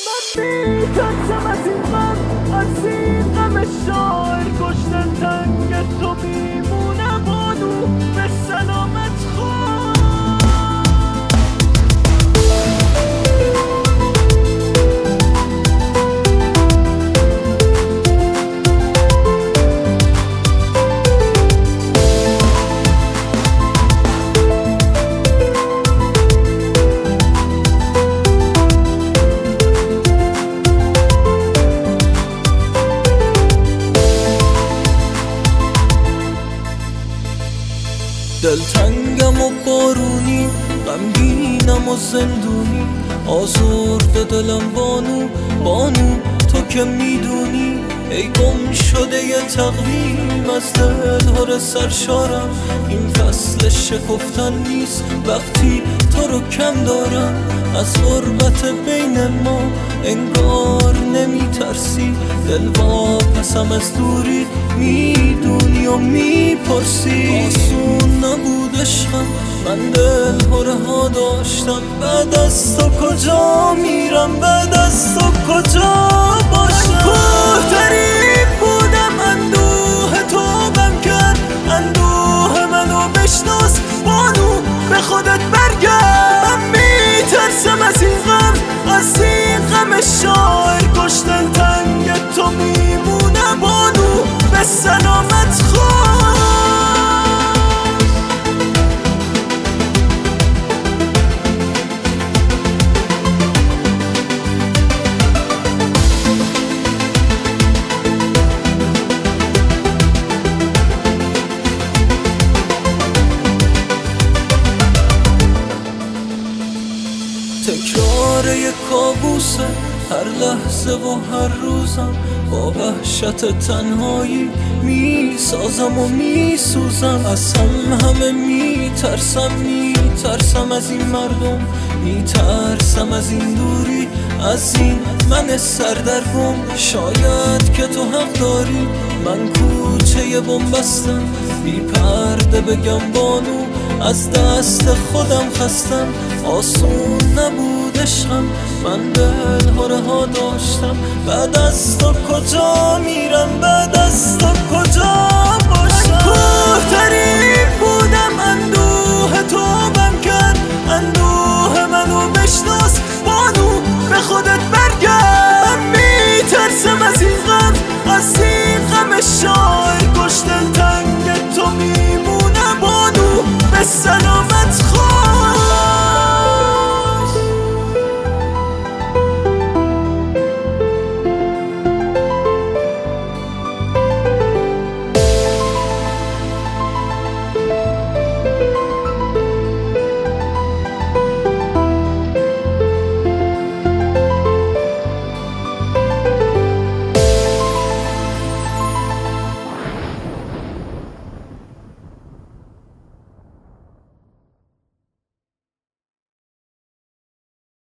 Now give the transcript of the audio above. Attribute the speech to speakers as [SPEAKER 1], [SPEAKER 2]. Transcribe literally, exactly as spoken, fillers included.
[SPEAKER 1] من میترسم از این غم، از این غم شاعر کشتن تنگ تو میمونه بانو به سلامت خواه.
[SPEAKER 2] دلتنگم و بارونی، غمگینم و زندونی، آزرد دلم بانو بانو تو که میدونی. ای گم شده یه تقویم از دلهار سرشارم، این فصل شکفتن نیست وقتی تو رو کم دارم. از غربت بین ما انگار نمیترسی، دل واپسم از دوری میدونی و میپرسی. آسون نبود عشقم، من دلهاره ها داشتم، بعد از تو کجا میرم، بعد از تو کجا باشم. کوه‌ترین بودم، اندوه تو غم کرد، اندوه منو بشناس بانو به خودت برگرد. من میترسم از این غم، از این غم شاعر کشتن تنگ تو میمونه بانو به سلامت خواه. تکرار یک کابوسه هر لحظه و هر روزم، با وحشت تنهایی میسازم و میسوزم. از هم همه میترسم، میترسم از این مردم، میترسم از این دوری، از این من سردرگم. شاید که تو حق داری، من کوچه بنبستم، بی پرده بگم بانو از دست خودم خستم. آسون نبود عشقم، من دلهاره ها داشتم، بعد از تو کجا میرم، بعد از تو کجا باشم. کوه‌ترین